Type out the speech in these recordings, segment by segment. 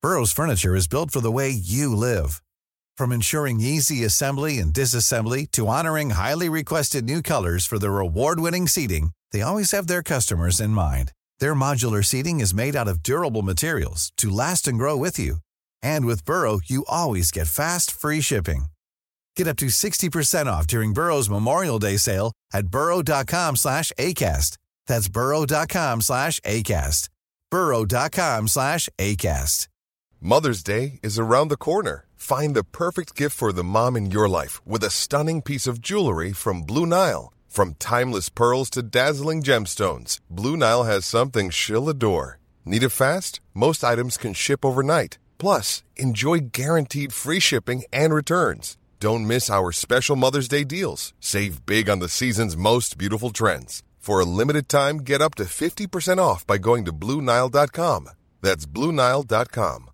Burrow's furniture is built for the way you live. From ensuring easy assembly and disassembly to honoring highly requested new colors for their award-winning seating, they always have their customers in mind. Their modular seating is made out of durable materials to last and grow with you. And with Burrow, you always get fast, free shipping. Get up to 60% off during Burrow's Memorial Day sale at burrow.com/ACAST. That's burrow.com/ACAST. burrow.com/ACAST. Mother's Day is around the corner. Find the perfect gift for the mom in your life with a stunning piece of jewelry from Blue Nile. From timeless pearls to dazzling gemstones, Blue Nile has something she'll adore. Need it fast? Most items can ship overnight. Plus, enjoy guaranteed free shipping and returns. Don't miss our special Mother's Day deals. Save big on the season's most beautiful trends. For a limited time, get up to 50% off by going to BlueNile.com. That's BlueNile.com.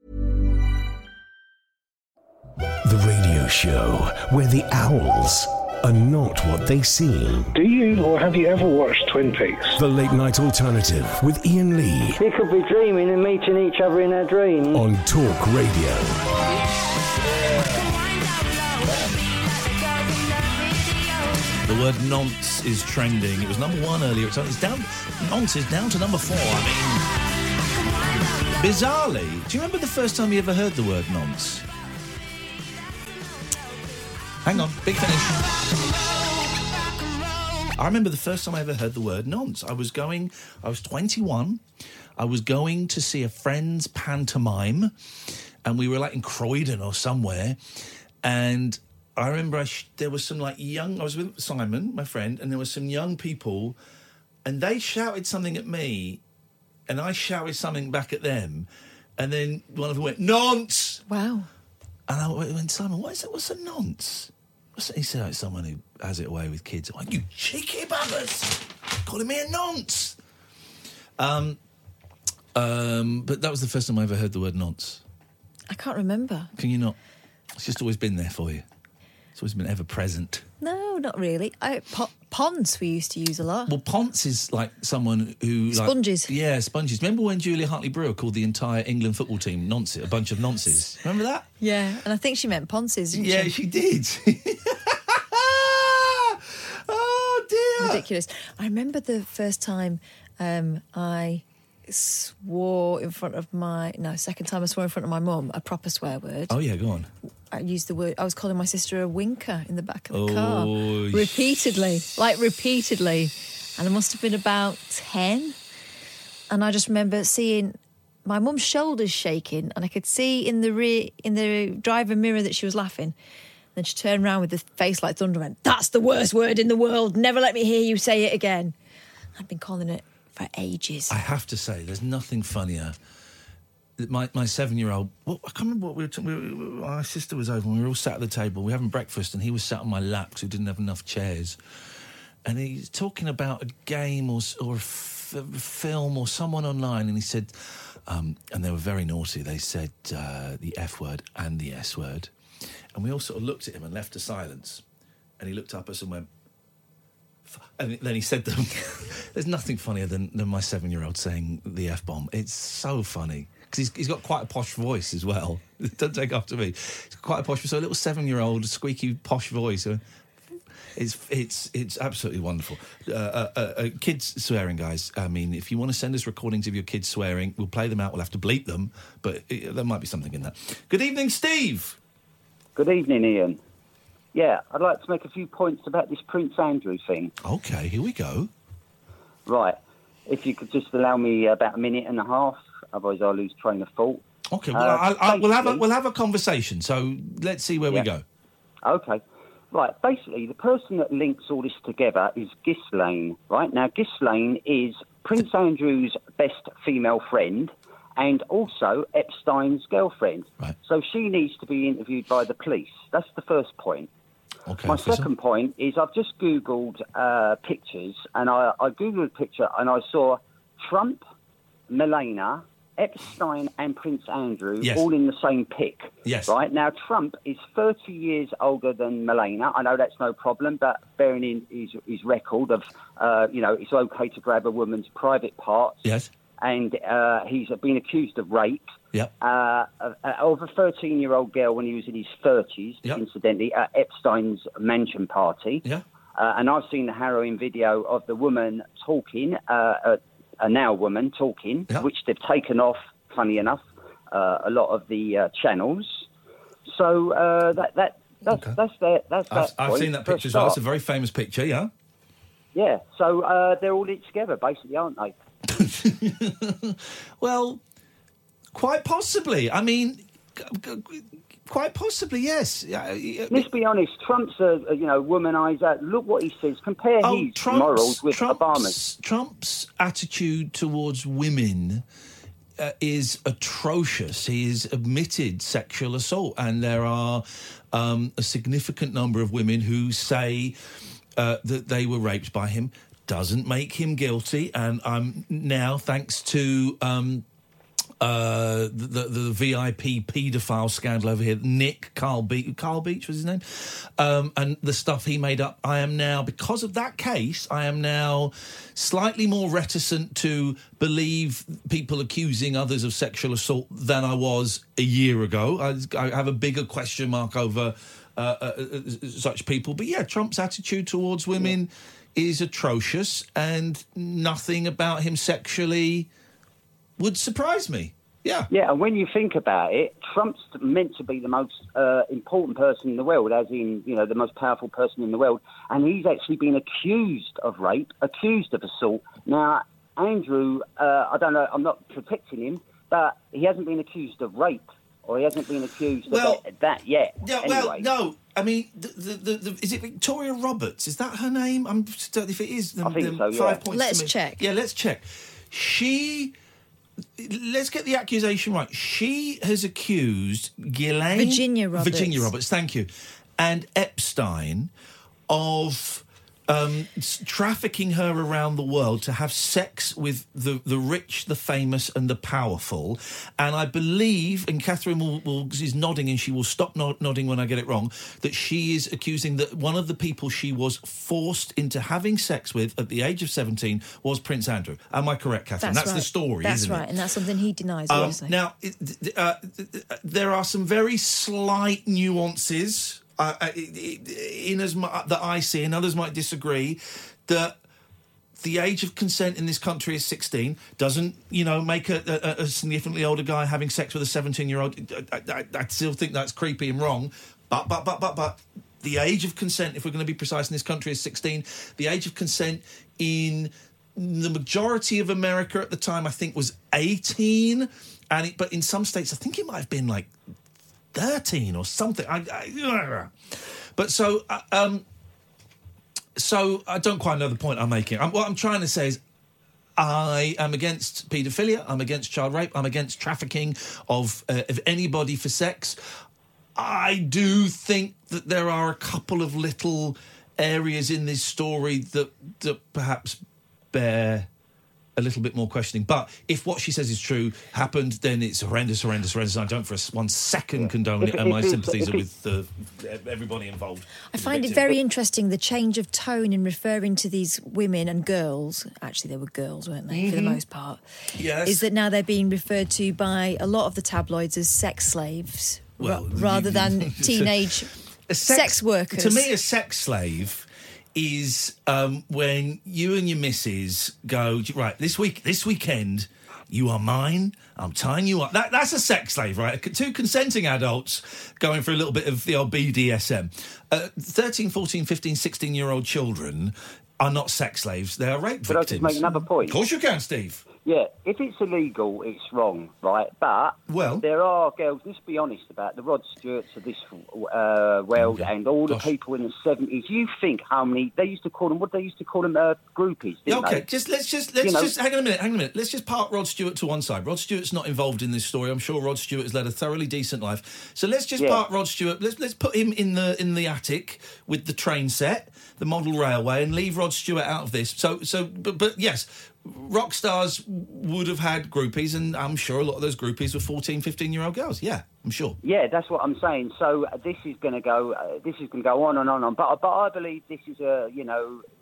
The radio show where the owls are not what they seem. Do you or have you ever watched Twin Peaks? The Late Night Alternative with Ian Lee. We could be dreaming and meeting each other in our dreams. On Talk Radio. The word nonce is trending. It was number 1 earlier. It's down. Nonce is down to number 4. I mean, bizarrely, do you remember the first time you ever heard the word nonce? Hang on, big finish. I remember the first time I ever heard the word nonce. I was 21. I was going to see a friend's pantomime, and we were like in Croydon or somewhere, and I remember there was some I was with Simon, my friend, and there were some young people, and they shouted something at me, and I shouted something back at them, and then one of them went, "Nonce!" Wow. And I went, Simon, what is it? What's a nonce? He said, it's someone who has it away with kids. I'm like, you cheeky buggers! Calling me a nonce! But that was the first time I ever heard the word nonce. I can't remember. Can you not? It's just always been there for you. It's always been ever present. No, not really. Ponce we used to use a lot. Well, ponce is like someone who... Sponges. Yeah, sponges. Remember when Julia Hartley-Brewer called the entire England football team nonce, a bunch of nonces? Remember that? Yeah, and I think she meant ponces, didn't she? Yeah, she did. Oh, dear. Ridiculous. I remember the first time I swore in front of second time I swore in front of my mum, a proper swear word. Oh, yeah, go on. I used the word, I was calling my sister a winker in the back of the car. Repeatedly. And I must have been about 10. And I just remember seeing my mum's shoulders shaking, and I could see in the driver mirror that she was laughing. Then she turned around with the face like thunder and went, "That's the worst word in the world. Never let me hear you say it again." I'd been calling it for ages. I have to say, there's nothing funnier. My 7-year-old, I can't remember what we were talking. My sister was over and we were all sat at the table. We were having breakfast and he was sat on my lap because we didn't have enough chairs. And he's talking about a game or a film or someone online, and he said, and they were very naughty. They said the F word and the S word. And we all sort of looked at him and left a silence. And he looked up at us and went, and then he said them. There's nothing funnier than my 7-year-old saying the F-bomb. It's so funny. Because he's got quite a posh voice as well. Don't take after me. He's got quite a posh voice. So a little 7-year-old, squeaky, posh voice. It's absolutely wonderful. Kids swearing, guys. I mean, if you want to send us recordings of your kids swearing, we'll play them out. We'll have to bleep them. But there might be something in that. Good evening, Steve. Good evening, Ian. Yeah, I'd like to make a few points about this Prince Andrew thing. OK, here we go. Right. If you could just allow me about a minute and a half, otherwise I'll lose train of thought. OK, well, we'll have a conversation, so let's see where we go. OK. Right, basically, the person that links all this together is Ghislaine, right? Now, Ghislaine is Prince Andrew's best female friend and also Epstein's girlfriend. Right. So she needs to be interviewed by the police. That's the first point. Okay, my second point is I've just Googled pictures, and I Googled a picture and I saw Trump, Melania, Epstein and Prince Andrew all in the same pic. Yes. Right? Now, Trump is 30 years older than Melania. I know that's no problem, but bearing in his record of, it's okay to grab a woman's private parts. Yes. and he's been accused of rape Yep. of a 13-year-old girl when he was in his 30s, Yep. incidentally, at Epstein's mansion party. Yeah. And I've seen the harrowing video of the woman talking, a now woman talking, Yep. which they've taken off, funny enough, a lot of the channels. So that's that. I've seen that picture as well. It's a very famous picture, yeah. Yeah, so they're all in it together, basically, aren't they? Well, quite possibly. I mean, quite possibly, yes. Let's be honest. Trump's a womanizer. Look what he says. Compare his morals with Obama's. Trump's attitude towards women is atrocious. He has admitted sexual assault, and there are a significant number of women who say that they were raped by him. Doesn't make him guilty, and I'm now, thanks to the VIP paedophile scandal over here, Nick Carl Beach was his name, and the stuff he made up, I am now, because of that case, I am now slightly more reticent to believe people accusing others of sexual assault than I was a year ago. I have a bigger question mark over such people. But yeah, Trump's attitude towards women is atrocious, and nothing about him sexually would surprise me. Yeah. Yeah, and when you think about it, Trump's meant to be the most important person in the world, as in, the most powerful person in the world, and he's actually been accused of rape, accused of assault. Now, Andrew, I don't know, I'm not protecting him, but he hasn't been accused of rape, or he hasn't been accused of that yet. Yeah, anyway. no. I mean, is it Victoria Roberts? Is that her name? I'm just if it is. I think so. 5 points. Let's check. Yeah, let's check. Let's get the accusation right. She has accused Ghislaine Virginia Roberts, thank you, and Epstein of trafficking her around the world to have sex with the rich, the famous, and the powerful. And I believe, and Catherine is nodding, and she will stop nodding when I get it wrong, that she is accusing that one of the people she was forced into having sex with at the age of 17 was Prince Andrew. Am I correct, Catherine? That's right. The story, That's isn't it? right, and that's something he denies, obviously. Now, there are some very slight nuances in as much that I see, and others might disagree, that the age of consent in this country is 16. Doesn't, make a significantly older guy having sex with a 17-year-old. I still think that's creepy and wrong. But the age of consent, if we're going to be precise, in this country is 16. The age of consent in the majority of America at the time, I think, was 18. But in some states, I think it might have been like 13 or something. But so I don't quite know the point I'm making. What I'm trying to say is I am against paedophilia, I'm against child rape, I'm against trafficking of anybody for sex. I do think that there are a couple of little areas in this story that perhaps bear a little bit more questioning. But if what she says is true, happened, then it's horrendous. I don't for 1 second condone it, and my sympathies are with everybody involved. I find it very interesting, the change of tone in referring to these women and girls. Actually, they were girls, weren't they, for the most part? Yes. Is that now they're being referred to by a lot of the tabloids as sex slaves, rather than teenage sex workers. To me, a sex slave is when you and your missus go, right, this weekend, you are mine, I'm tying you up. That's a sex slave, right? Two consenting adults going for a little bit of the old BDSM. 13, 14, 15, 16-year-old children are not sex slaves, they are rape victims. But I'll just make another point. Of course you can, Steve. Yeah, if it's illegal, it's wrong, right? But there are girls, let's be honest about the Rod Stewarts of this world and all the people in the 70s. You think how many, they used to call them groupies, didn't they? Let's just hang on a minute. Let's just park Rod Stewart to one side. Rod Stewart's not involved in this story. I'm sure Rod Stewart has led a thoroughly decent life. So let's just park Rod Stewart. Let's put him in the attic with the train set, the model railway, and leave Rod Stewart out of this. But yes, rock stars would have had groupies, and I'm sure a lot of those groupies were 14, 15-year-old girls. Yeah, I'm sure. Yeah, that's what I'm saying. So this is going to go on and on and on. But I believe this is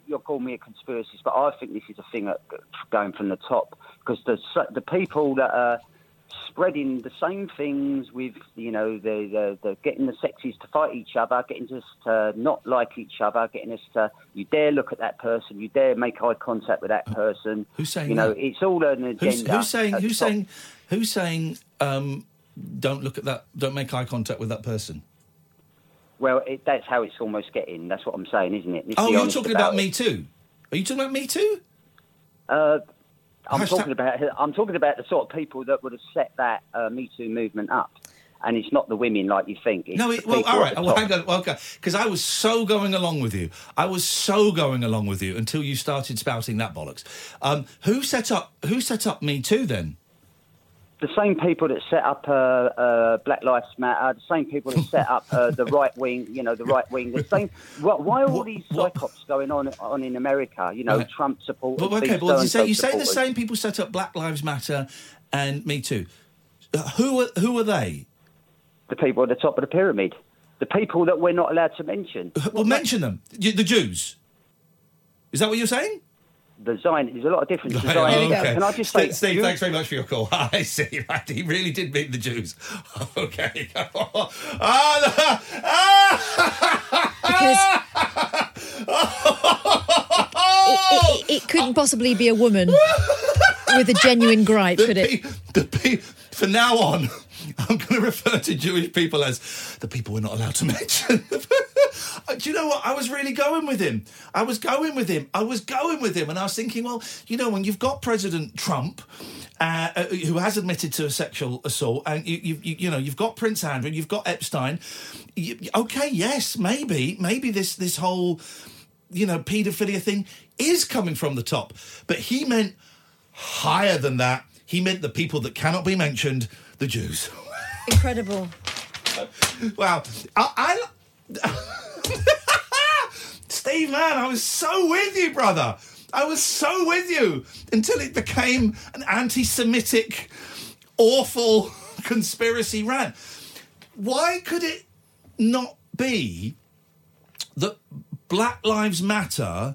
you're calling me a conspiracist, but I think this is a thing going from the top, because the people that are spreading the same things with, you know, the getting the sexes to fight each other, getting us to not like each other, getting us to, you dare look at that person, you dare make eye contact with that person. Who's saying you know, that? It's all an agenda. Who's saying don't look at that, don't make eye contact with that person? Well, that's how it's almost getting. That's what I'm saying, isn't it? You're talking about Me Too? Are you talking about Me Too? I'm talking about the sort of people that would have set that Me Too movement up, and it's not the women like you think. It's all right. Well, hang on. Well, because I was so going along with you. Until you started spouting that bollocks. Who set up Me Too then? The same people that set up Black Lives Matter, the same people that set up the right wing, the same. Why are all these psychops going on in America? You know, right. Trump supporters. You say the same people set up Black Lives Matter and Me Too. Who are they? The people at the top of the pyramid. The people that we're not allowed to mention. Well, mention them. The Jews. Is that what you're saying? There's a lot of difference. Okay. Can I just say, Steve, thanks very much for your call. I see. Right. He really did mean the Jews. Okay. Because it couldn't possibly be a woman with a genuine gripe, could it? For now on, I'm going to refer to Jewish people as the people we're not allowed to mention. Do you know what? I was really going with him. And I was thinking, well, you know, when you've got President Trump, who has admitted to a sexual assault, and you've got Prince Andrew, you've got Epstein. Okay, yes, maybe this whole, you know, paedophilia thing is coming from the top. But he meant higher than that. He meant the people that cannot be mentioned, the Jews. Incredible. Wow. I Steve, man, I was so with you, brother. I was so with you until it became an anti-Semitic, awful conspiracy rant. Why could it not be that Black Lives Matter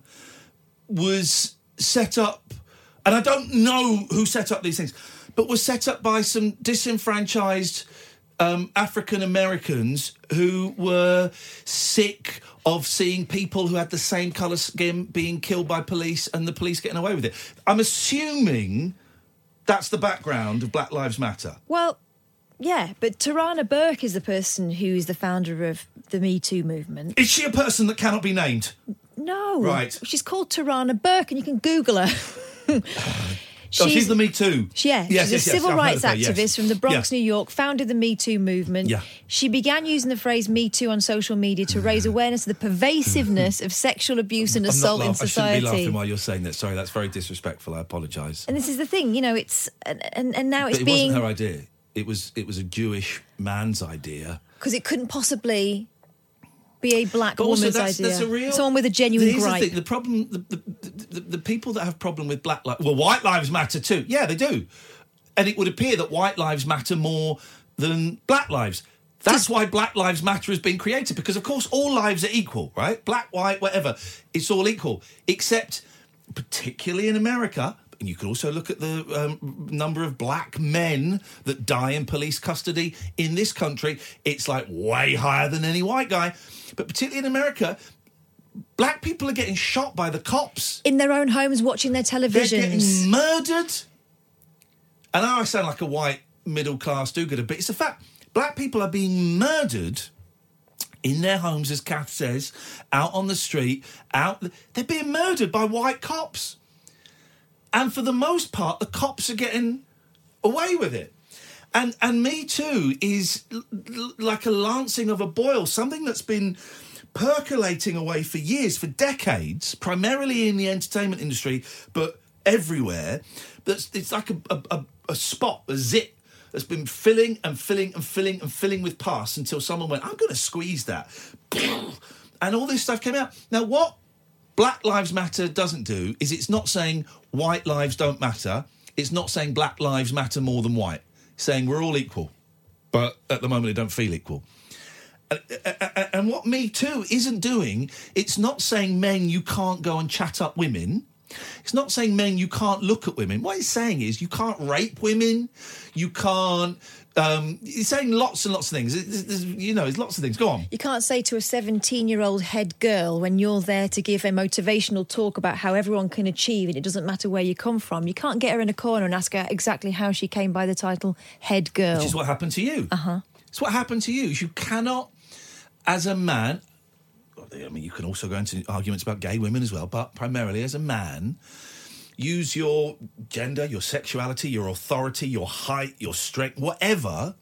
was set up, and I don't know who set up these things, but was set up by some disenfranchised African Americans who were sick of seeing people who had the same colour skin being killed by police and the police getting away with it. I'm assuming that's the background of Black Lives Matter. Well, yeah, but Tarana Burke is the person who is the founder of the Me Too movement. Is she a person that cannot be named? No. Right. She's called Tarana Burke, and you can Google her. She's the Me Too. Yeah, she's a civil rights activist from the Bronx, New York, founded the Me Too movement. Yeah. She began using the phrase Me Too on social media to raise awareness of the pervasiveness of sexual abuse and assault in society. I shouldn't be laughing while you're saying that. Sorry, that's very disrespectful. I apologise. And this is the thing, you know, it's... And now it's but it being... wasn't her idea. It was a Jewish man's idea. Because it couldn't possibly be a black woman's idea. That's a real, someone with a genuine gripe. The problem, the people that have problem with Black Lives... Well, white lives matter too. Yeah, they do. And it would appear that white lives matter more than black lives. That's why Black Lives Matter has been created, because, of course, all lives are equal, right? Black, white, whatever. It's all equal. Except, particularly in America... And you can also look at the number of black men that die in police custody in this country. It's like way higher than any white guy. But particularly in America, black people are getting shot by the cops. In their own homes, watching their televisions. They're getting murdered. And I sound like a white middle-class do-gooder, but it's a fact. Black people are being murdered in their homes, as Kath says, out on the street. They're being murdered by white cops. And for the most part, the cops are getting away with it. And Me Too is like a lancing of a boil, something that's been percolating away for years, for decades, primarily in the entertainment industry, but everywhere. It's like a spot, a zit, that's been filling and filling and filling and filling with pus until someone went, I'm going to squeeze that. And all this stuff came out. Now, what Black Lives Matter doesn't do is it's not saying white lives don't matter. It's not saying black lives matter more than white. It's saying we're all equal. But at the moment, they don't feel equal. And what Me Too isn't doing, it's not saying, men, you can't go and chat up women. It's not saying, men, you can't look at women. What it's saying is you can't rape women, you can't... it's saying lots and lots of things. There's lots of things. Go on. You can't say to a 17-year-old head girl when you're there to give a motivational talk about how everyone can achieve and it doesn't matter where you come from. You can't get her in a corner and ask her exactly how she came by the title head girl. Which is what happened to you. Uh-huh. It's what happened to you. You cannot, as a man... I mean, you can also go into arguments about gay women as well, but primarily as a man... use your gender, your sexuality, your authority, your height, your strength, whatever,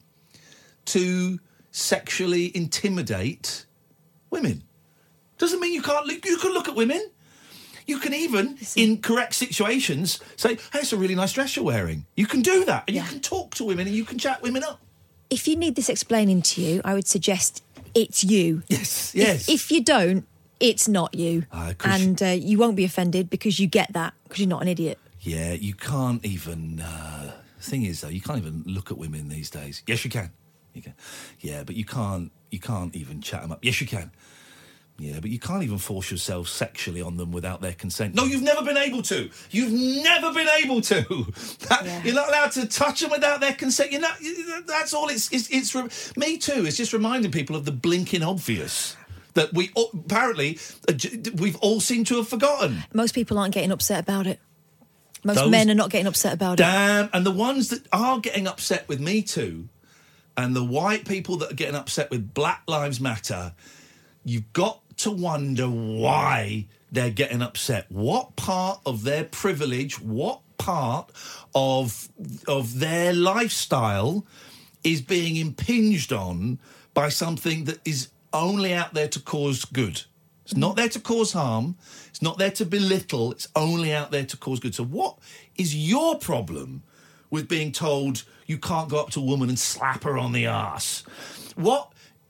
to sexually intimidate women. Doesn't mean you can't look. You can look at women. You can even, in correct situations, say, hey, it's a really nice dress you're wearing. You can do that. And you can talk to women and you can chat women up. If you need this explaining to you, I would suggest it's you. Yes. If you don't, it's not you. And you won't be offended because you get that, because you're not an idiot. Yeah, you can't even... the thing is, though, you can't even look at women these days. Yes, you can. You can. Yeah, but you can't even chat them up. Yes, you can. Yeah, but you can't even force yourself sexually on them without their consent. No, you've never been able to. You've never been able to. You're not allowed to touch them without their consent. You're not... That's all it's Me Too is just reminding people of the blinking obvious that we apparently we've all seemed to have forgotten. Most people aren't getting upset about it. Most men are not getting upset about it. Damn, and the ones that are getting upset with Me Too and the white people that are getting upset with Black Lives Matter, you've got to wonder why they're getting upset. What part of their privilege, what part of their lifestyle is being impinged on by something that is only out there to cause good. It's not there to cause harm. It's not there to belittle. It's only out there to cause good. So what is your problem with being told you can't go up to a woman and slap her on the arse? What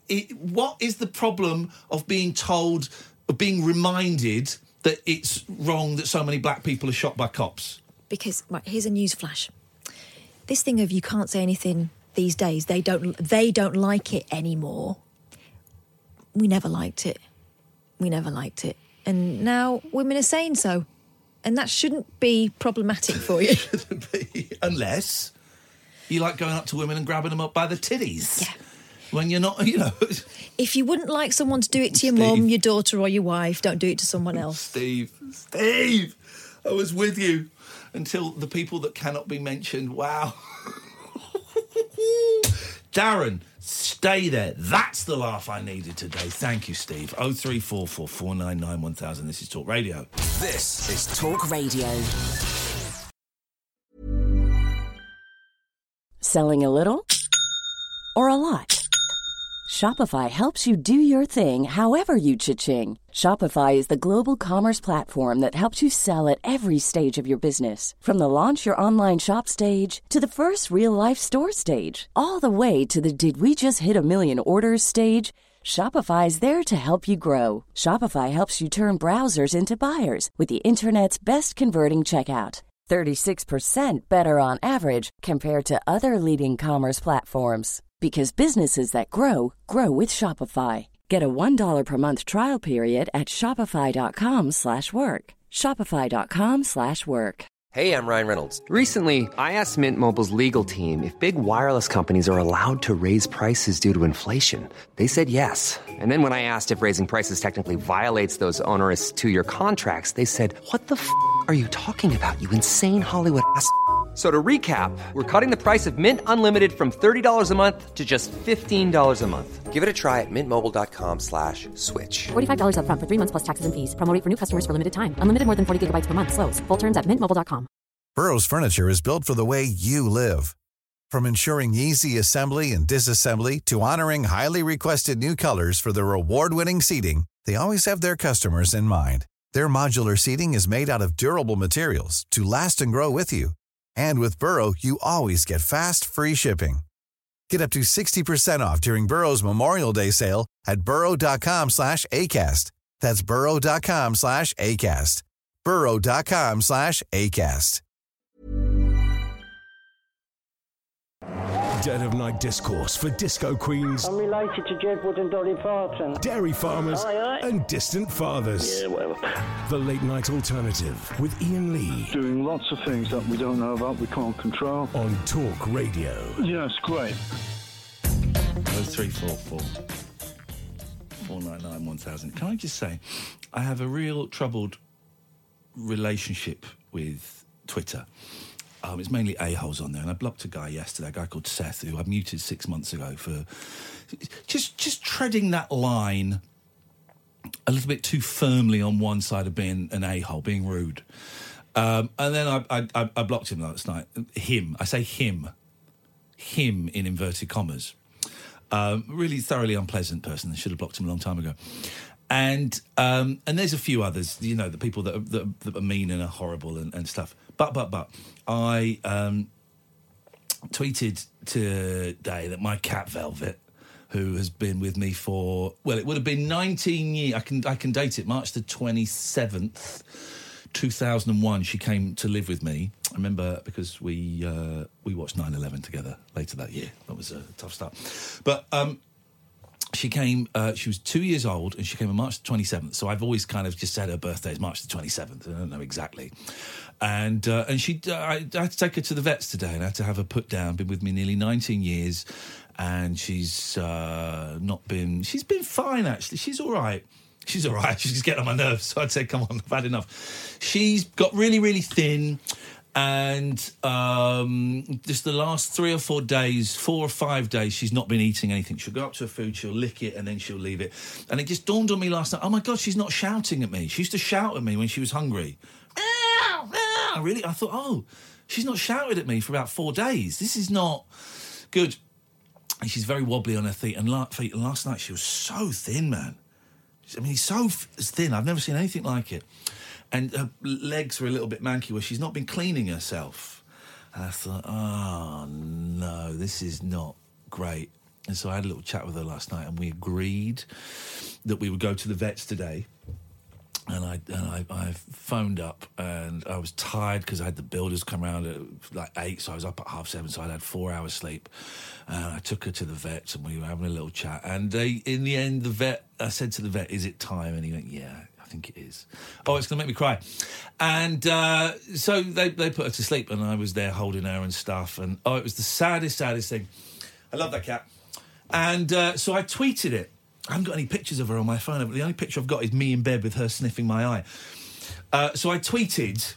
is the problem of being told, of being reminded that it's wrong that so many black people are shot by cops? Because, right, here's a news flash. This thing of you can't say anything these days, they don't like it anymore. We never liked it. And now women are saying so. And that shouldn't be problematic for you. Shouldn't be, unless you like going up to women and grabbing them up by the titties. Yeah. When you're not, If you wouldn't like someone to do it to your mum, your daughter or your wife, don't do it to someone else. Steve, I was with you until the people that cannot be mentioned. Wow. Darren, stay there. That's the laugh I needed today. Thank you, Steve. 0344 499 1000. This is Talk Radio. This is Talk Radio. Selling a little or a lot? Shopify helps you do your thing however you cha-ching. Shopify is the global commerce platform that helps you sell at every stage of your business. From the launch your online shop stage to the first real-life store stage, all the way to the did we just hit a million orders stage. Shopify is there to help you grow. Shopify helps you turn browsers into buyers with the internet's best converting checkout. 36% better on average compared to other leading commerce platforms. Because businesses that grow, grow with Shopify. Get a $1 per month trial period at shopify.com/work. Shopify.com/work. Hey, I'm Ryan Reynolds. Recently, I asked Mint Mobile's legal team if big wireless companies are allowed to raise prices due to inflation. They said yes. And then when I asked if raising prices technically violates those onerous 2-year contracts, they said, "What the f*** are you talking about, you insane Hollywood ass?" So to recap, we're cutting the price of Mint Unlimited from $30 a month to just $15 a month. Give it a try at mintmobile.com/switch. $45 up front for 3 months plus taxes and fees. Promo rate for new customers for limited time. Unlimited more than 40 gigabytes per month. Slows full terms at mintmobile.com. Burrow's furniture is built for the way you live. From ensuring easy assembly and disassembly to honoring highly requested new colors for their award-winning seating, they always have their customers in mind. Their modular seating is made out of durable materials to last and grow with you. And with Burrow, you always get fast, free shipping. Get up to 60% off during Burrow's Memorial Day sale at burrow.com/ACAST. That's burrow.com/ACAST. burrow.com/ACAST. Dead of Night discourse for disco queens, I'm related to Jed Wood and Dolly Parton. dairy farmers, Aye. and distant fathers. Yeah, whatever. The Late Night Alternative with Ian Lee Doing lots of things that we don't know about, we can't control. on Talk Radio. Yeah, it's great. 0344 499 1000. Can I just say, I have a real troubled relationship with Twitter. It's mainly a-holes on there, and I blocked a guy yesterday, a guy called Seth, who I muted 6 months ago for just treading that line a little bit too firmly on one side of being an a-hole, being rude. And then I blocked him last night. Him. I say him. Him in inverted commas. Really thoroughly unpleasant person. I should have blocked him a long time ago. And there's a few others, you know, the people that are mean and are horrible and stuff. But I tweeted today that my cat Velvet, who has been with me for, well, it would have been 19 years. I can date it, March the 27th, 2001. She came to live with me. I remember because we watched 9/11 together later that year. That was a tough start. But she came, she was 2 years old, and she came on March the 27th. So I've always kind of just said her birthday is March the 27th. I don't know exactly. And I had to take her to the vets today, and I had to have her put down. Been with me nearly 19 years, and she's been fine, actually. She's all right. She's all right. She's just getting on my nerves. So I'd say, come on, I've had enough. She's got really, really thin. And just the last 3 or 4 days, 4 or 5 days, she's not been eating anything. She'll go up to her food, she'll lick it, and then she'll leave it. And it just dawned on me last night, oh, my God, she's not shouting at me. She used to shout at me when she was hungry. Really? I thought, oh, she's not shouted at me for about 4 days. This is not good. And she's very wobbly on her feet. And last night she was so thin, man. I mean, so thin. I've never seen anything like it. And her legs were a little bit manky where she's not been cleaning herself. And I thought, oh, no, this is not great. And so I had a little chat with her last night, and we agreed that we would go to the vets today. And I phoned up, and I was tired because I had the builders come around at like 8, so I was up at 7:30, so I'd had 4 hours sleep. And I took her to the vets, and we were having a little chat. And in the end, I said to the vet, is it time? And he went, yeah, I think it is. Oh, it's going to make me cry. And so they put her to sleep, and I was there holding her and stuff. And, it was the saddest thing. I love that cat. And so I tweeted it. I haven't got any pictures of her on my phone, but the only picture I've got is me in bed with her sniffing my eye. So I tweeted,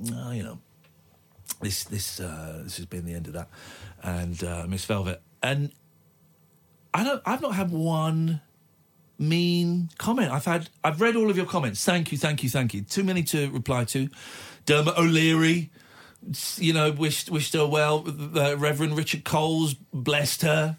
this has been the end of that, and Miss Velvet, and I've not had one mean comment. I've read all of your comments. Thank you. Too many to reply to. Dermot O'Leary, wished her well. Reverend Richard Coles blessed her.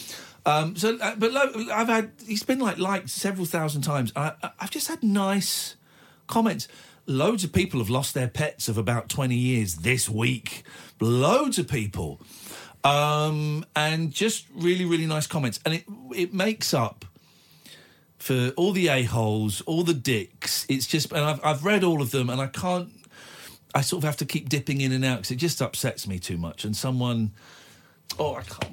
He's been liked several thousand times. I've just had nice comments. Loads of people have lost their pets of about 20 years this week. Loads of people. And just really, really nice comments. And it makes up for all the a-holes, all the dicks. It's just, and I've read all of them, and I sort of have to keep dipping in and out because it just upsets me too much. And I can't.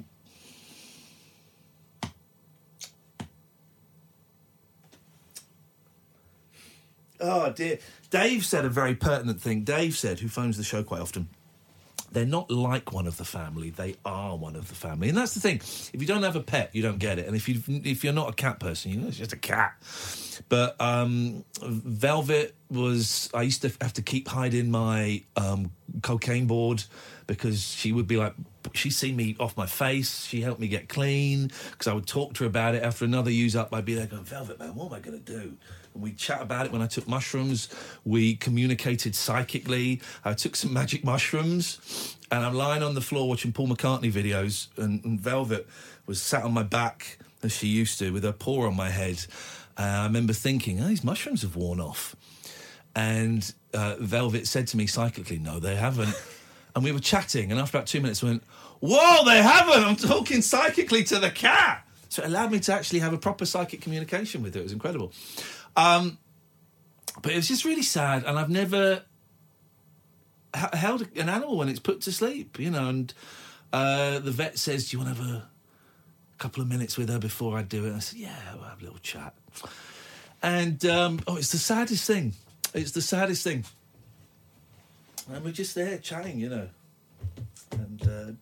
Oh, dear. Dave said a very pertinent thing. Dave said, who phones the show quite often, they're not like one of the family, they are one of the family. And that's the thing. If you don't have a pet, you don't get it. And if you're not a cat person, it's just a cat. But Velvet I used to have to keep hiding my cocaine board because she would be like, she'd see me off my face, she helped me get clean, because I would talk to her about it. After another use up, I'd be there going, Velvet, man, what am I going to do? We chat about it when I took mushrooms. We communicated psychically. I took some magic mushrooms, and I'm lying on the floor watching Paul McCartney videos, and Velvet was sat on my back, as she used to, with her paw on my head. I remember thinking, these mushrooms have worn off. And Velvet said to me psychically, no, they haven't. And we were chatting, and after about 2 minutes, I went, whoa, they haven't! I'm talking psychically to the cat! So it allowed me to actually have a proper psychic communication with her. It was incredible. But it was just really sad, and I've never held an animal when it's put to sleep, and The vet says, do you want to have a couple of minutes with her before I do it? I said, yeah, we'll have a little chat. And, it's the saddest thing. It's the saddest thing. And we're just there chatting, you know. And,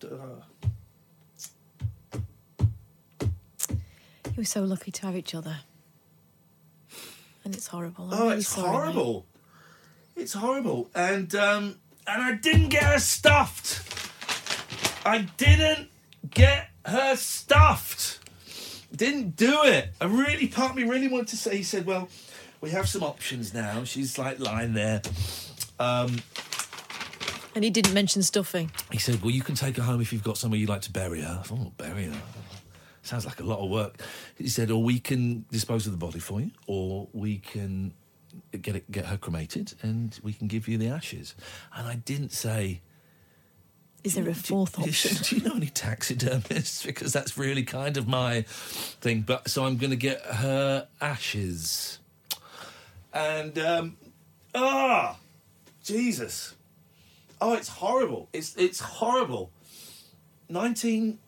You were so lucky to have each other. And it's horrible. I'm really it's sorry, horrible. Mate. It's horrible. And I didn't get her stuffed. I didn't get her stuffed. Didn't do it. Part of me really wanted to say, he said, well, we have some options now. She's like lying there. And he didn't mention stuffing. He said, well, you can take her home if you've got somewhere you'd like to bury her. I thought, bury her? Sounds like a lot of work. He said, or we can dispose of the body for you, or we can get her cremated and we can give you the ashes. And I didn't say... Is there a fourth option? Do you know any taxidermists? Because that's really kind of my thing. But so I'm going to get her ashes. And, Jesus. Oh, it's horrible. It's horrible. 19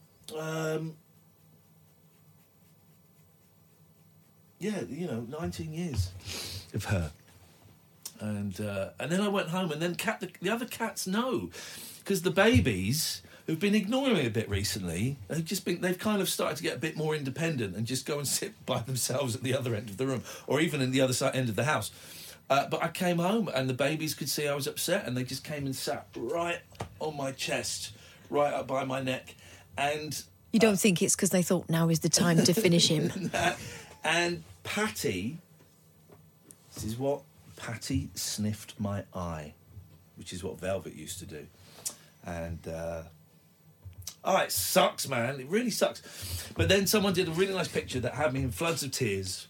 years of her. And then I went home, and then the other cats know, because the babies who've been ignoring me a bit recently, they've kind of started to get a bit more independent and just go and sit by themselves at the other end of the room, or even in the other end of the house. But I came home, and the babies could see I was upset, and they just came and sat right on my chest, right up by my neck. And you don't think it's because they thought now is the time to finish him? And Patty, this is what Patty sniffed my eye, which is what Velvet used to do. And, it sucks, man. It really sucks. But then someone did a really nice picture that had me in floods of tears.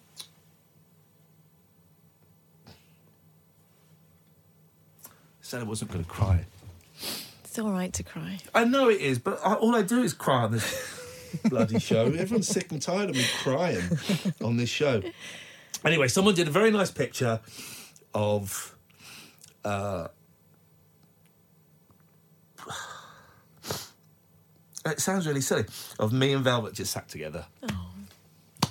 Said I wasn't going to cry. It's all right to cry. I know it is, but all I do is cry on this bloody show. Everyone's sick and tired of me crying on this show. Anyway, someone did a very nice picture of... it sounds really silly, of me and Velvet just sat together. Oh.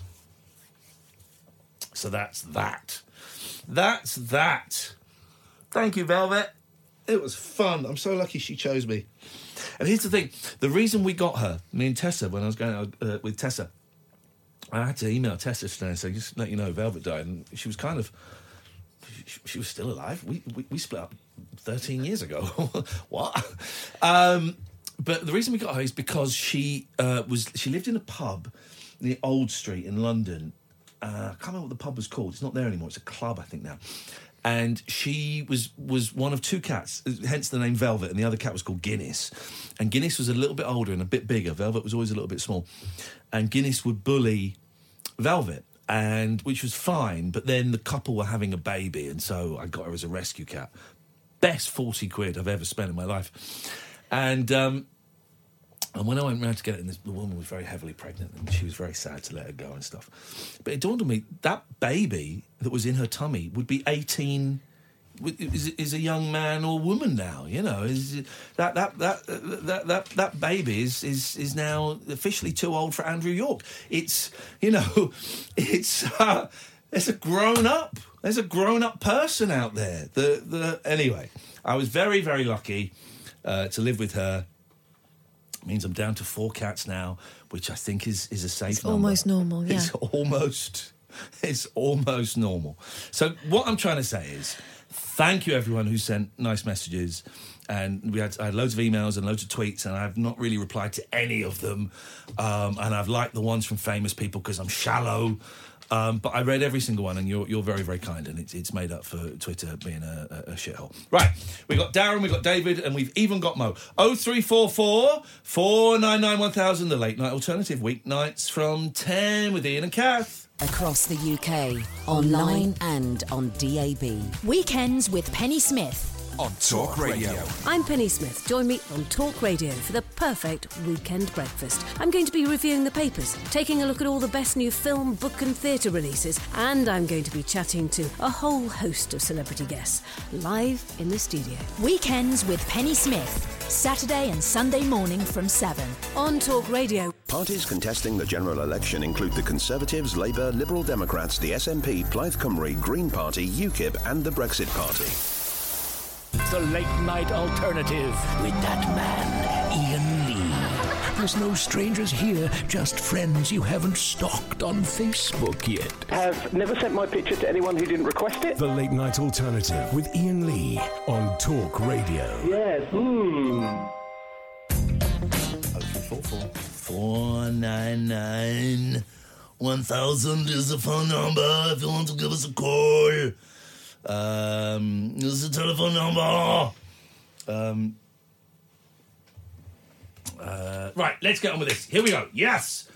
So that's that. That's that. Thank you, Velvet. It was fun. I'm so lucky she chose me. And here's the thing. The reason we got her, me and Tessa, when I was going out with Tessa, I had to email Tessa today and say, just let you know, Velvet died. And she was kind of... She was still alive. We split up 13 years ago. What? But the reason we got her is because she lived in a pub near Old Street in London. I can't remember what the pub was called. It's not there anymore. It's a club, I think, now. And she was one of two cats, hence the name Velvet, and the other cat was called Guinness. And Guinness was a little bit older and a bit bigger. Velvet was always a little bit small. And Guinness would bully Velvet, which was fine, but then the couple were having a baby, and so I got her as a rescue cat. Best 40 quid I've ever spent in my life. And when I went round to get it, and the woman was very heavily pregnant, and she was very sad to let her go and stuff. But it dawned on me, that baby that was in her tummy would be 18, is a young man or woman now, you know. That baby is now officially too old for Andrew York. It's, you know, there's a grown-up person out there. Anyway, I was very, very lucky to live with her. It means I'm down to 4 cats now, which I think is a safe number. Almost normal, yeah. It's almost normal. So what I'm trying to say is, thank you everyone who sent nice messages, and I had loads of emails and loads of tweets, and I've not really replied to any of them, and I've liked the ones from famous people because I'm shallow. But I read every single one, and you're very, very kind, and it's made up for Twitter being a shithole. Right, we got Darren, we got David, and we've even got Mo. 0344 499 1000, the late night alternative, weeknights from 10 with Ian and Kath. Across the UK, online and on DAB. Weekends with Penny Smith on Talk Radio. I'm Penny Smith. Join me on Talk Radio for the perfect weekend breakfast. I'm going to be reviewing the papers, taking a look at all the best new film, book and theatre releases, and I'm going to be chatting to a whole host of celebrity guests live in the studio. Weekends with Penny Smith. Saturday and Sunday morning from 7 on Talk Radio. Parties contesting the general election include the Conservatives, Labour, Liberal Democrats, the SNP, Plaid Cymru, Green Party, UKIP and the Brexit Party. The late night alternative with that man, Ian Lee. There's no strangers here, just friends you haven't stalked on Facebook yet. Have never sent my picture to anyone who didn't request it. The late night alternative with Ian Lee on Talk Radio. Yes. 499 1000 is the phone number if you want to give us a call. This is the telephone number. Right, let's get on with this. Here we go. Yes.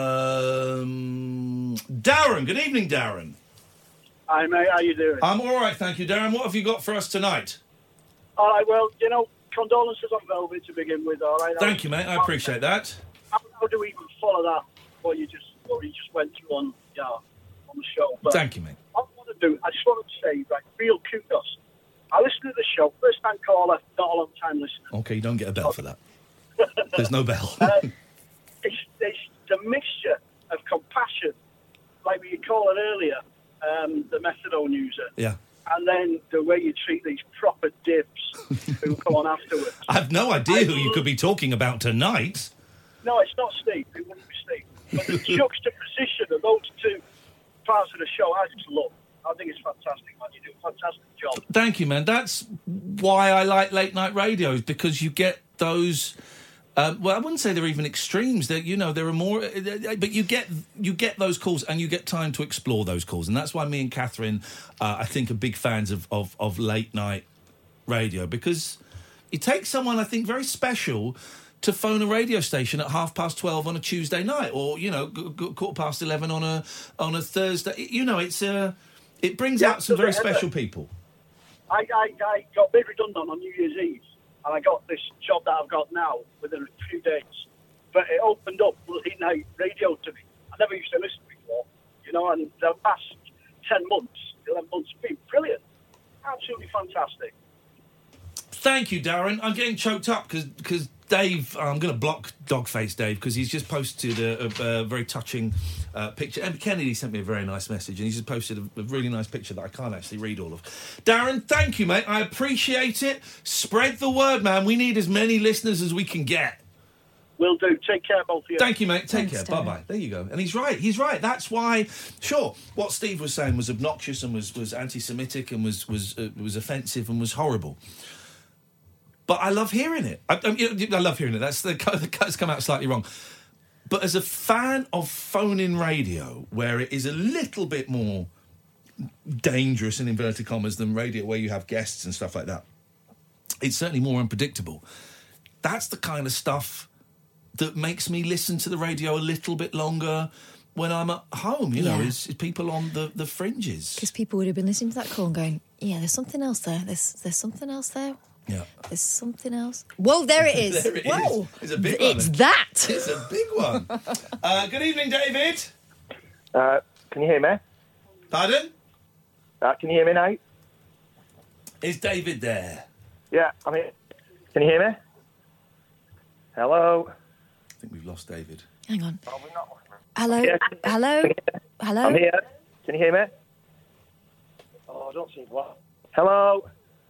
Darren. Good evening, Darren. Hi, mate. How you doing? I'm all right, thank you, Darren. What have you got for us tonight? All right, well, condolences on Velvet to begin with, all right? Thank you, mate. I appreciate that. How do we even follow that, what you just went through on the show? But thank you, mate. I just wanted to say, right, real kudos. I listen to the show, first-time caller, not a long-time listener. Okay, you don't get a bell for that. There's no bell. It's the mixture of compassion, like we call it earlier, the methadone user. Yeah. And then the way you treat these proper dips who come on afterwards. I have no idea who you could be talking about tonight. No, it's not Steve. It wouldn't be Steve. But the juxtaposition of those two parts of the show, I just love. I think it's fantastic, man. You do a fantastic job. Thank you, man. That's why I like late night radio, because you get those. Well, I wouldn't say they're even extremes. There are more, but you get those calls and you get time to explore those calls, and that's why me and Catherine, I think, are big fans of late night radio, because it takes someone, I think, very special to phone a radio station at 12:30 on a Tuesday night, or 11:15 on a Thursday. It brings out some very special people. I got made redundant on New Year's Eve, and I got this job that I've got now within a few days. But it opened up late night radio to me. I never used to listen before, and the past 11 months, have been brilliant. Absolutely fantastic. Thank you, Darren. I'm getting choked up because Dave, I'm going to block Dogface Dave because he's just posted a very touching picture. And Kennedy sent me a very nice message, and he's just posted a really nice picture that I can't actually read all of. Darren, thank you, mate. I appreciate it. Spread the word, man. We need as many listeners as we can get. Will do. Take care, both of you. Thank you, mate. Take care. Bye-bye. There you go. And he's right. He's right. That's why, sure, what Steve was saying was obnoxious and was anti-Semitic and was offensive and was horrible. But I love hearing it. I love hearing it. That's come out slightly wrong. But as a fan of phone-in radio, where it is a little bit more dangerous, in inverted commas, than radio where you have guests and stuff like that, it's certainly more unpredictable. That's the kind of stuff that makes me listen to the radio a little bit longer when I'm at home, is people on the fringes. Because people would have been listening to that call and going, yeah, there's something else there. There's something else there. Yeah. There's something else. Whoa, there it is. There it Whoa. is. It's a big one. It's that. It's a big one. Good evening, David. Can you hear me? Pardon? Can you hear me now? Is David there? Yeah, I'm here. Can you hear me? Hello? I think we've lost David. Hang on. Oh, we're not. Hello? Yeah. Hello? Hello? I'm here. Can you hear me? Oh, I don't see what. Hello?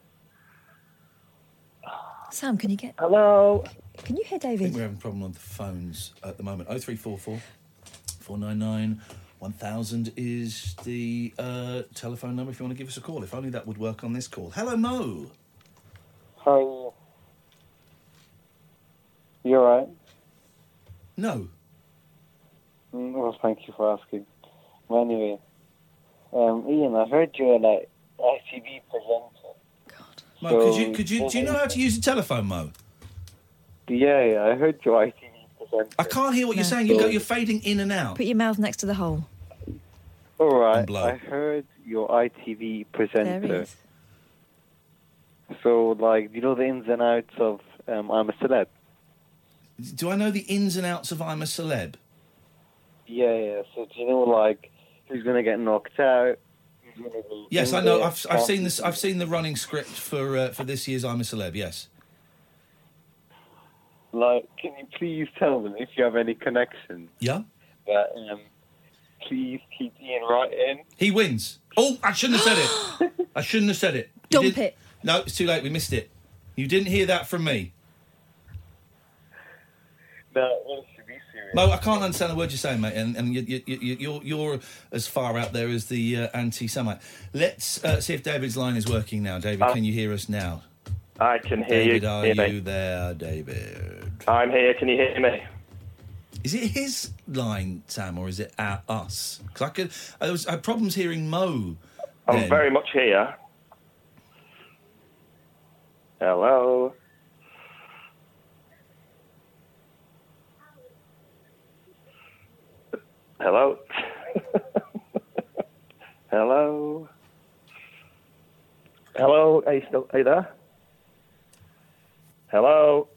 Sam, can you get... Hello? Can you hear I David? think we're having a problem on the phones at the moment. 0344 499 1000 is the telephone number if you want to give us a call. If only that would work on this call. Hello, Mo. How are you? You all right? No. Well, thank you for asking. Well, anyway, Ian, I heard you're ITV presenter. Mo, So- do you know how to use a telephone, Mo? Yeah, I heard you're ITV presenter. I can't hear what you're saying. You're fading in and out. Put your mouth next to the hole. All right, I heard you're ITV presenter. There he is. So, like, do you know the ins and outs of I'm a Celeb? Do I know the ins and outs of I'm a Celeb? Yeah. So, do you know, like, who's going to get knocked out? Yes, I know. I've seen this. I've seen the running script for this year's I'm a Celeb. Yes. Like, can you please tell them if you have any connection? Yeah. That please keep Ian Wright in. He wins. Oh, I shouldn't have said it. I shouldn't have said it. Dump it. No, it's too late. We missed it. You didn't hear that from me. No, well, to be serious. No, I can't understand the word you're saying, mate. And you're as far out there as the anti-Semite. Let's see if David's line is working now. David, can you hear us now? I can hear David, you. are you there, David? I'm here. Can you hear me? Is it his line, Sam, or is it us? Because I had problems hearing Mo. I'm very much here. Hello. Hello. Hello. Hello. Are you there? Hello.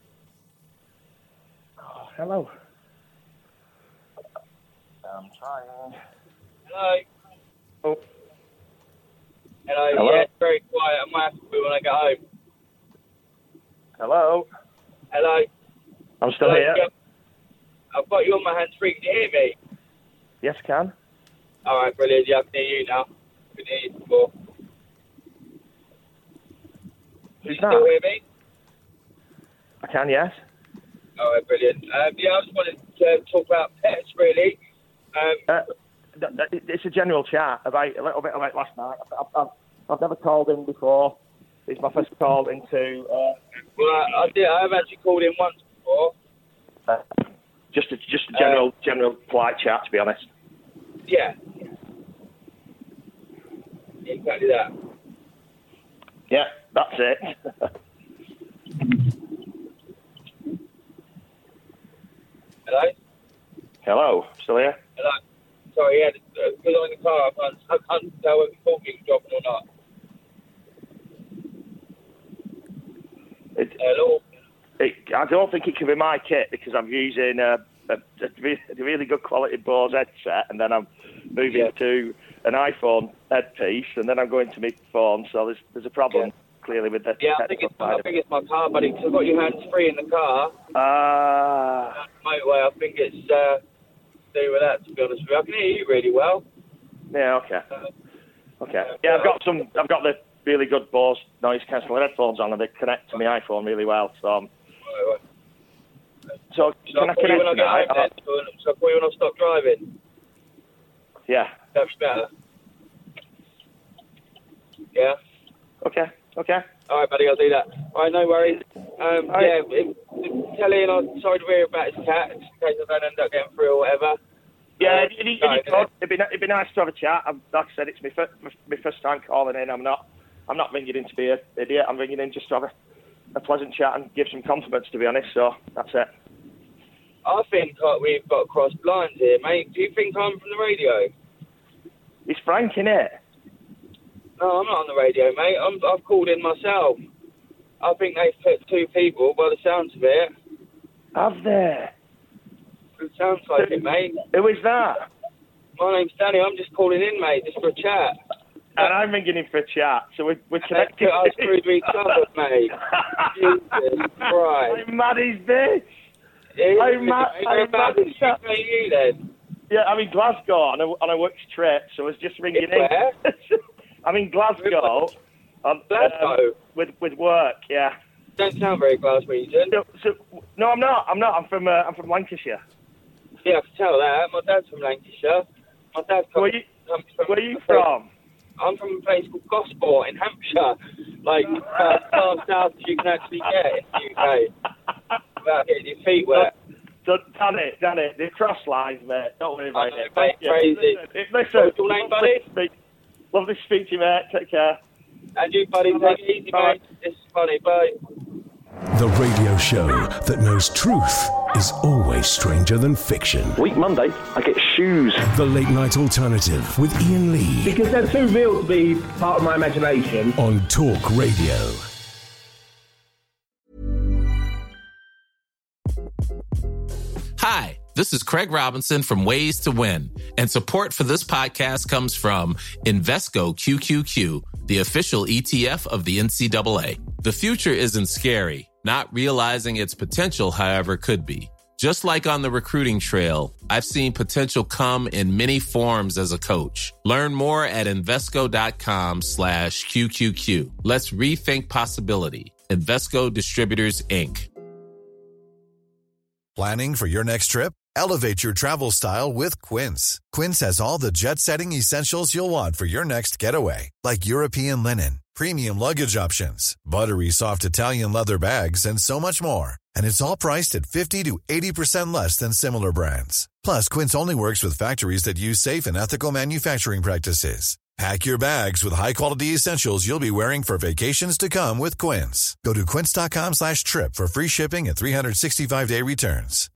Oh, hello. I'm trying. Hello. Oh. Hello. Hello? Yeah, it's very quiet. I might have to be when I get home. Hello. Hello. I'm still here. Yeah. I've got you on my hands free. Can you hear me? Yes, can. All right, brilliant. Yeah, I can hear you now. I can hear you before. Who's Can you still hear me? I can, yes. All right, brilliant. Yeah, I just wanted to talk about pets, really. It's a general chat about a little bit about last night. I've never called in before. It's my first call into. Well, I have actually called in once before. Just a general polite chat, to be honest. Yeah. Exactly that. Yeah, that's it. Hello? Hello, still here? Hello? Sorry, yeah, because I'm in the car, I can't tell if the call is dropping or not. Hello? I don't think it can be my kit because I'm using a really good quality Bose headset, and then I'm moving to an iPhone headpiece, and then I'm going to my phone. So there's a problem clearly with the. Yeah, I think it's my car, buddy. Because I've got your hands free in the car. Motorway. I think it's to do with that. To be honest with you, I can hear you really well. Yeah. Okay. Okay. Yeah, I've got the really good Bose noise cancelling headphones on, and they connect to my iPhone really well. So. So can I connect tonight? So I'll call you when I stop driving. Yeah. That's better. Yeah. Okay. All right, buddy, I'll do that. All right, no worries. Yeah, Telly, and I'm sorry to hear about his cat, in case I don't end up getting through or whatever. Yeah, it'd be nice to have a chat. Like I said, it's my first time calling in. I'm not ringing in to be an idiot. I'm ringing in just to have a pleasant chat and give some compliments, to be honest. So that's it. I think we've got crossed lines here, mate. Do you think I'm from the radio? It's Frank, innit? No, I'm not on the radio, mate. I've called in myself. I think they've put two people, by the sounds of it. Have they? It sounds like it, mate. Who is that? My name's Danny. I'm just calling in, mate, just for a chat. And I'm ringing in for a chat, so we're connected. I was through to each other, mate. Jesus Christ. How mad is this? How mad is that? Where are you then? Yeah, I'm in Glasgow on a work trip, so I was just ringing in. Where? I'm in Glasgow. Glasgow? With work, yeah. Don't sound very Glaswegian. No, I'm not. I'm from Lancashire. Yeah, I can tell that. My dad's from Lancashire. My dad comes from... Where are you from? I'm from a place called Gosport in Hampshire. Like, far south as you can actually get in the UK. Without getting your feet wet. Danny, they cross lines, mate. Don't worry about it. Mate, crazy. Listen, what's your name, buddy? Lovely to speak to you, mate. Take care. And you, buddy. Take it easy, mate. It's funny. Bye. The radio show that knows truth is always stranger than fiction. Week Monday, I get shoes. The Late Night Alternative with Ian Lee. Because they're too real to be part of my imagination. On Talk Radio. Hi, this is Craig Robinson from Ways to Win, and support for this podcast comes from Invesco QQQ, the official ETF of the NCAA. The future isn't scary. Not realizing its potential, however, could be. Just like on the recruiting trail, I've seen potential come in many forms as a coach. Learn more at Invesco.com/QQQ. Let's rethink possibility. Invesco Distributors, Inc. Planning for your next trip? Elevate your travel style with Quince. Quince has all the jet-setting essentials you'll want for your next getaway, like European linen, premium luggage options, buttery soft Italian leather bags, and so much more. And it's all priced at 50 to 80% less than similar brands. Plus, Quince only works with factories that use safe and ethical manufacturing practices. Pack your bags with high-quality essentials you'll be wearing for vacations to come with Quince. Go to quince.com/trip for free shipping and 365-day returns.